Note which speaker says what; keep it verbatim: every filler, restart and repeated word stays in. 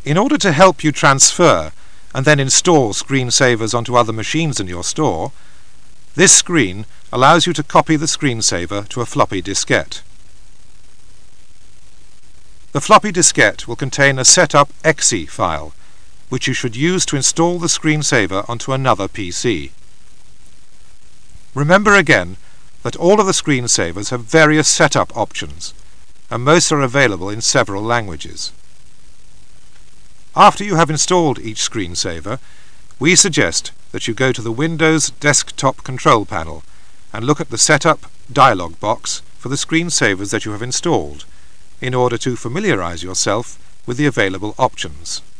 Speaker 1: In order to help you transfer and then install screensavers onto other machines in your store, this screen allows you to copy the screensaver to a floppy diskette. The floppy diskette will contain a setup exe e file, which you should use to install the screensaver onto another P C. Remember again that all of the screensavers have various setup options, and most are available in several languages. After you have installed each screensaver, we suggest that you go to the Windows Desktop Control Panel and look at the Setup dialog box for the screensavers that you have installed, in order to familiarize yourself with the available options.